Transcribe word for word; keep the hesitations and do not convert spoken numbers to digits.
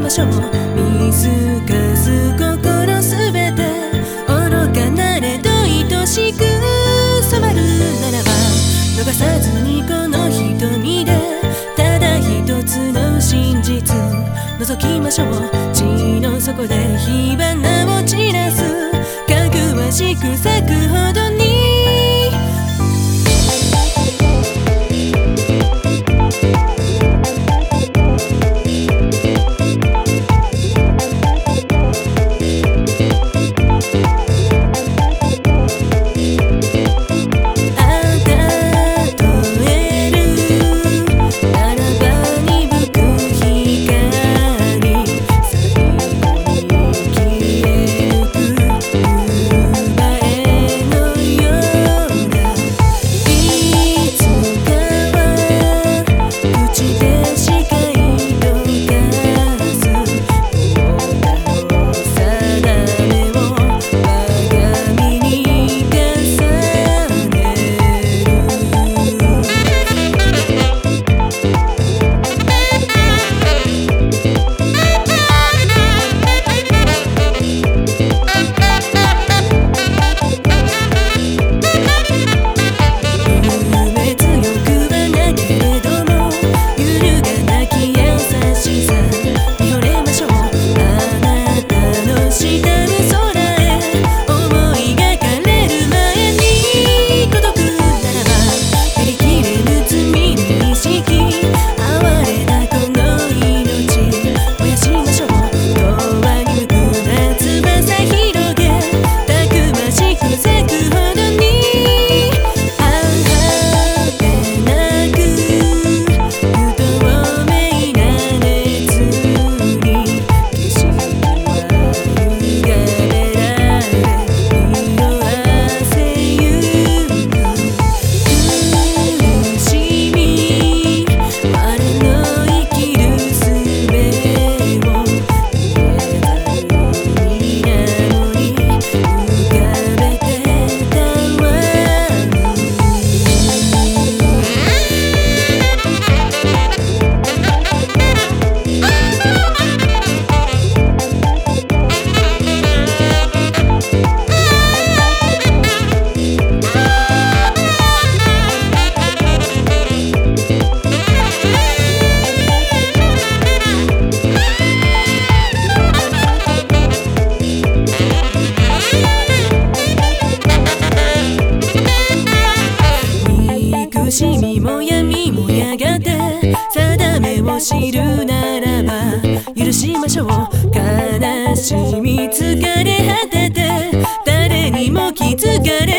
ましょう。見透かす心すべて愚かなれど愛しく染まるならば、逃さずにこの瞳でただ一つの真実覗きましょう。地の底で火花を散らすかぐわしく咲くほどに苦しみも闇もやがて定めを知るならば許しましょう。悲しみ疲れ果てて誰にも気づかれ